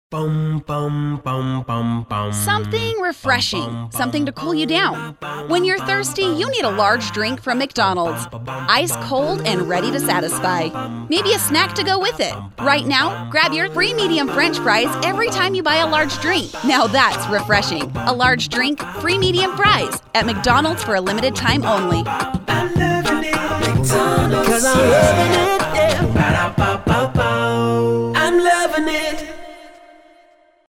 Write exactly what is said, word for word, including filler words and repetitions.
Bum, bum, bum, bum, bum. Something refreshing, something to cool you down. When you're thirsty, you need a large drink from McDonald's. Ice cold and ready to satisfy. Maybe a snack to go with it. Right now, grab your free medium French fries every time you buy a large drink. Now that's refreshing. A large drink, free medium fries at McDonald's for a limited time only. I love it at McDonald's. 'Cause I'm